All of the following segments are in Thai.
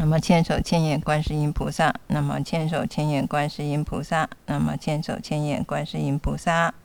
那么千手千眼观世音菩萨，那么千手千眼观世音菩萨，那么千手千眼观世音菩萨。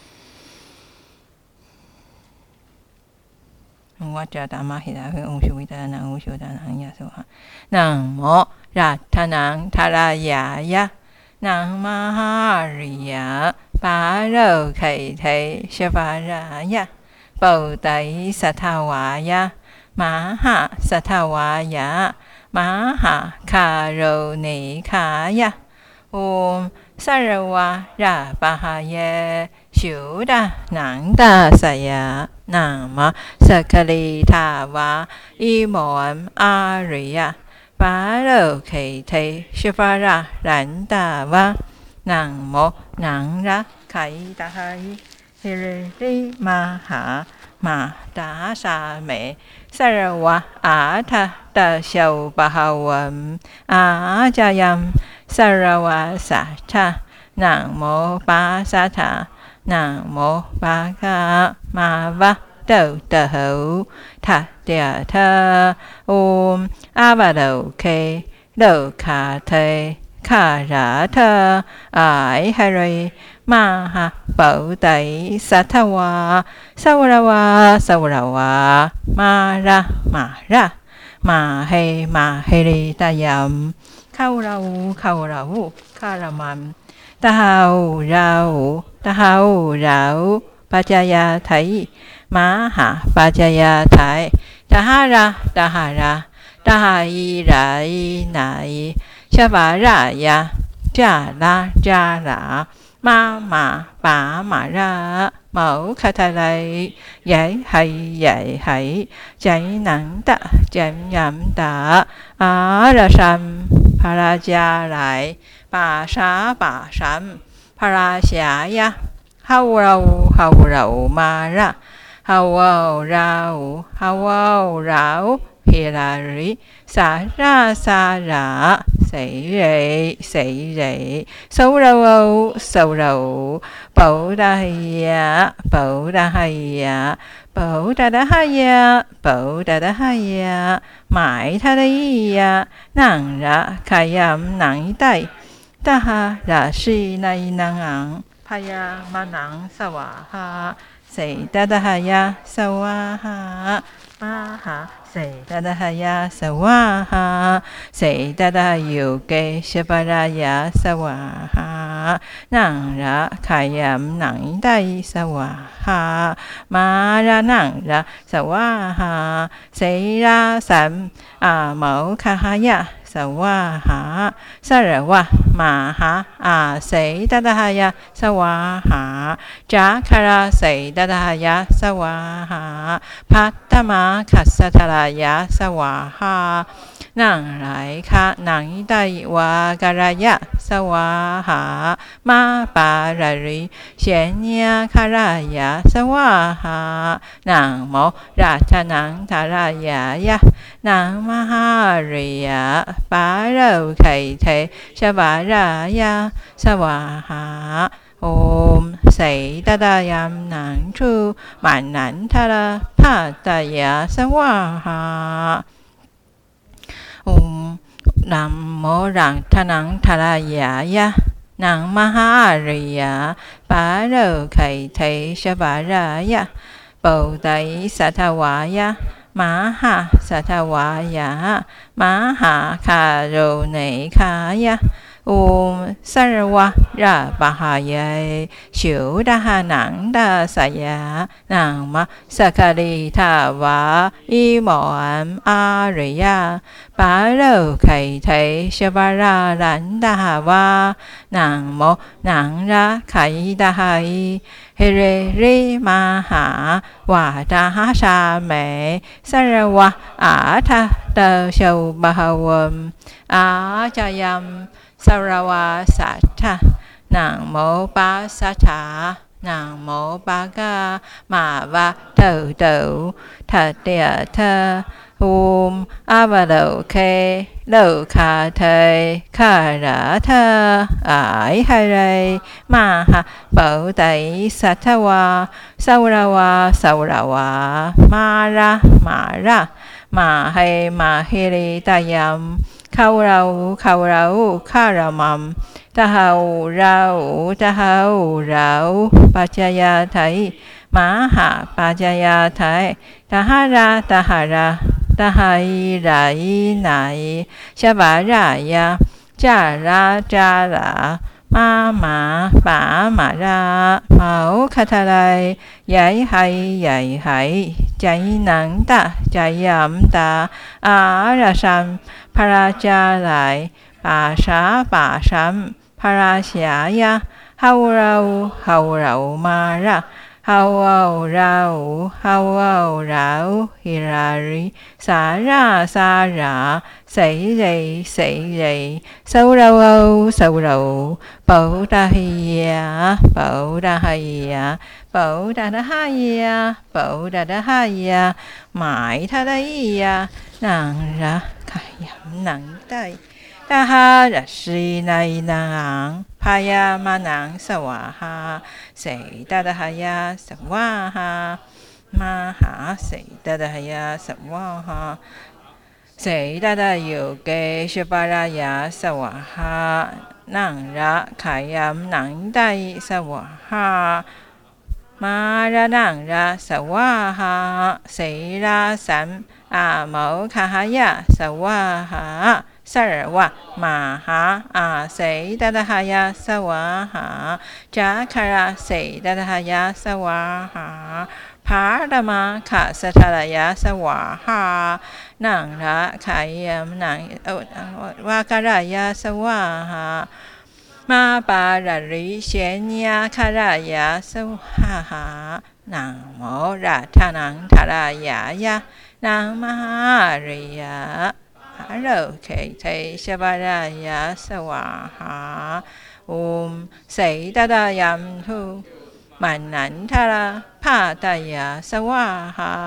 วัจจตามะหิตาเวองชุวิตานังอุชุตานังยะโสหะนะโมรัตนังทารายายะนะมหาริยะปาโรไขเทชวารายะปุตไตสัทธวายะมหาสัทธวายะมหาคาโรเนคายะโอมสัรวะราปะหะเยชุดานังตาสยะนะมะสกลิทาวาอิโมมอาริยะปาโรไขเทชวาระรันตาวะนังโมนังระไขตาหิเฮริมหามาตาสาเมสรวะอาทัตตะโชปะหะวันอาจายัมสรวะสัทธะนะโมปัสสะทะนะโมปะกะมาวะโตตะหูทัตเตทะโอมอาบะโลเคโลคาเทคาราเทอายหะเรมหาปุตไตสัทธวาสวรวาสวรวามาระมาระมาเฮมาเฮริตายัมเข้าเราเข้าเราคารมันตะหาวเราตะหาวเราปัจจยาไทยมหาปัจจยาไทยตะหาระตะหาระตะหาอีระอีนาอีชวารายะจาระจาระมาปามาระเมาคาทะไลใหญ่ไหใจหนังตะแจมยำตาอาระชัมพระราชาไหลป่าช้าป่าช้ำพระราชายะเฮาเรามาระเฮาเราเฮลาริสาระเสเรโสเราปุตะหะปุตะหะหมายทะเลยะนังระขยัมนังไตตะหะราชีนัยนังอังพยามานังสวาหาเสตตะหะยะสวาหามหาเสตตะหะยะสวาหาเสตตะโยเกชปรายะสวาหานังระขยัมนังไตสวาหามาระนังระสวาหาเสราสัมอาโมคหายะสวาหาสรวะมาหาอาเสตตะหะยะสวาหาจาคาราเสตตะหะยะสวาหาพัตตมาคัสสะทรายะสวาหานังไหลคะนังไตวากรายะสวาหามาปาราริเชญญาคารายะสวาหานังโมราชนังทารายายะนังมหาริยะปาโรไขเทชวารายะสวาหาโอมเสตตะยัมนังชูมันนันทาราภัตตยะสวาหาโอมนะโมรังทนังทารายายะนังมหาริยะปาโรไขเทชวารายะปุตไตสัทธวายะมหาสัทธวายะมหาคาโรเนคายะโอมสัรวะราปะหะเยชุดานังตาสยะนังมะสกลิทาวาอิโมมอาริยะปาโรไขเทชวาระรันตาวานังโมนังระไขตาหิเฮเรริมหาวาตาหาชาเมสรวะอาทัตตะโชปะหะวันอาจายัมสรวาสัทธะนะโมปัสสะทะนะโมปะกะมาวะโตทัตเตทะโอมอาบะโลเคโลคาเทคาราเทอายหะเรมหาปุตไตสัทธวาสวรวามาระมาให้มาเฮริตายัมเข้าเราเข้าเราข้ารามัมตะเฮาเราตะเฮาเราปัจจยาไทยมหาปัจจยาไทยตหาราตหาราตหายไรไหนชบารายาจาราจารามามาป่ามาราเมาคาทาไรใหญ่ให้ใหญ่ให้ใจหนังตาใจยำตาอาราชัมพระราชาไหลป่าช้าป่าช้ำพระราชายาเฮาเรามาระเฮาเราฮิราริสาราเสรีเศร้าเราเป่าตาฮียาเป่าตาฮียาเป่าตาฮียาเป่าตาฮียาหมายทะเลยานังระขยำหนังไตตาหารัสีในนางพายามานังสวาหาเสตตาหายาสวาหามหาเสตตาหายาสวาหาเสตตาโยเกชปารายาสวาหานังระขยำหนังไตสวาหามาระนังระสวาหาเสราสัมอาโมคหายาสวาหาสรวะมาหาอาเสตตหายาสวาหาจาคาราเสตตหายาสวาหาภารมาขัสทารายาสวาหานังระขายมนังวาการายาสวาหามาปาราริเชญญาคารายาสวาหานังโมราธนังทารายายานังมหาริยาฮัลโหลเคเทชบารายาสวาหาเสตตายัมทุมันนันทาราภาตายาสวาหา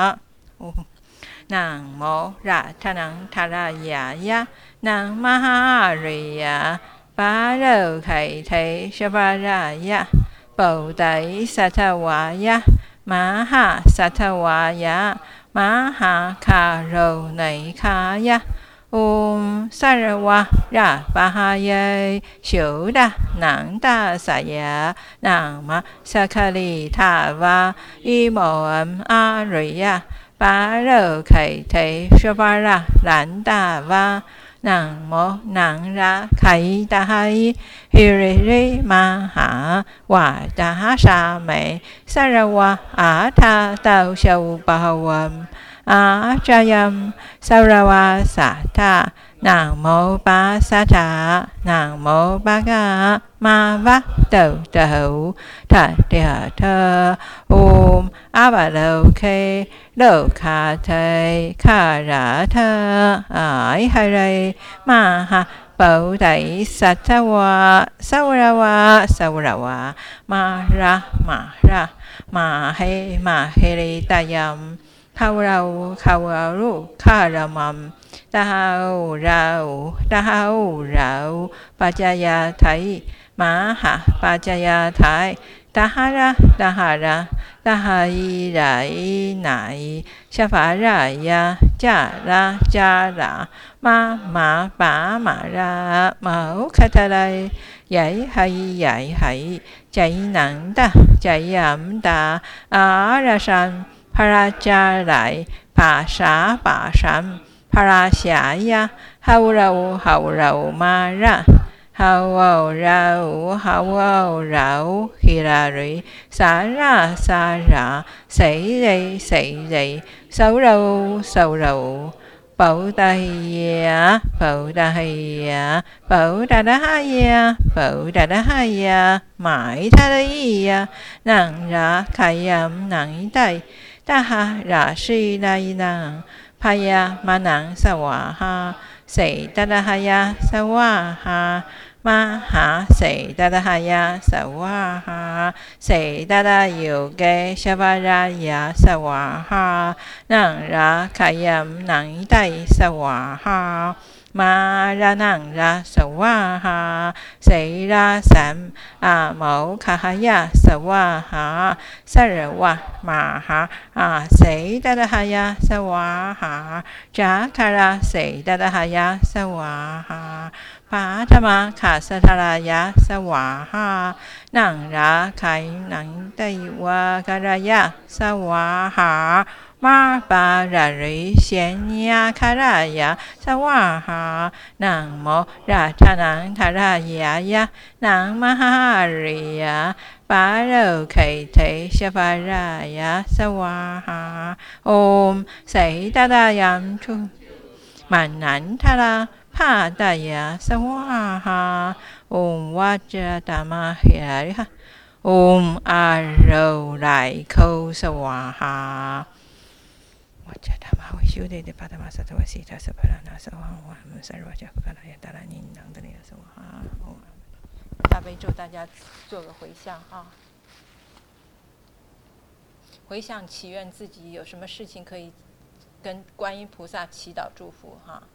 นังโมราธนังทารายายานังมหาริยาปาโรเคเทชบารายาปุตไตสัทวายามหาสัทวายามหาคาโรไนคายะสารวะราปะหายโสดานังตาสายานังมะสัคคลิทาวาอิโมมอาริยาปาโรไคเทชปาระลันตาวานังโมนังระไคตาไฮฮิริริมาหาวาตาสาเมสารวะอาทาเตาเชวปะวัมอาจายัมสารวาสัทธานังโมปัสสัทธานังโมปะกามาวะเตเตหูทัตเตเธอาบาโลเคโลคาเทคาราเธอายหะเรมาหาปุตไตสัทธวะสาวรวะมาระมาเฮริตายัมเข้าเราข้ารามัมตาเฮาเราปัจจยาไทยมหาปัจจยาไทยตหาราตหายไรไหนชฟารายาจารามาป่ามาราเมาคาทาไรใหญ่ให้ใจหนังตาใจยำตาอาราชันพระราชาไหลป่าช้าพระราชายาเฮาเรามาระเฮาเราฮิราริสาราเสรีเศร้าเราเป่าตาฮียาเป่าตาฮียาหมายทะเลยานังระขยำหนังไตตาหาราชีไนนางพายามานังสวาหาเสตตาหายาสวาหามหาเสตตาหายาสวาหาเสตตาโยเกชบารายาสวาหานังระขยำหนังไตสวาหามาระนังระสวาหาเสราสัมอาโมคหายะสวาหาสรวะมาหาเสตตหายะสวาหาจาคาระเสตตหายะสวาหาปาธมาขาสทารายะสวาหานังราไขนังไตวะการายะสวาหามาปาราริเสียนยาคารายะสวาหานังโมราชนังทารายะนังมหาริยะปาโรไขเทชปารายะสวาหาโอมไสตตายัมทุมานันทาราพาตายะสวาหาโอมวัจตามะเหิริหะโอมอาโรไรโคสวาหาวัจตามะวิชุเดเดปัตตมะสัตวสีทัสสะพรานาสวาหามุสารวัจจกะลายตารานินังตเนสวาหา大悲咒，大家做个回向啊！回向祈愿自己有什么事情可以跟观音菩萨祈祷祝福哈。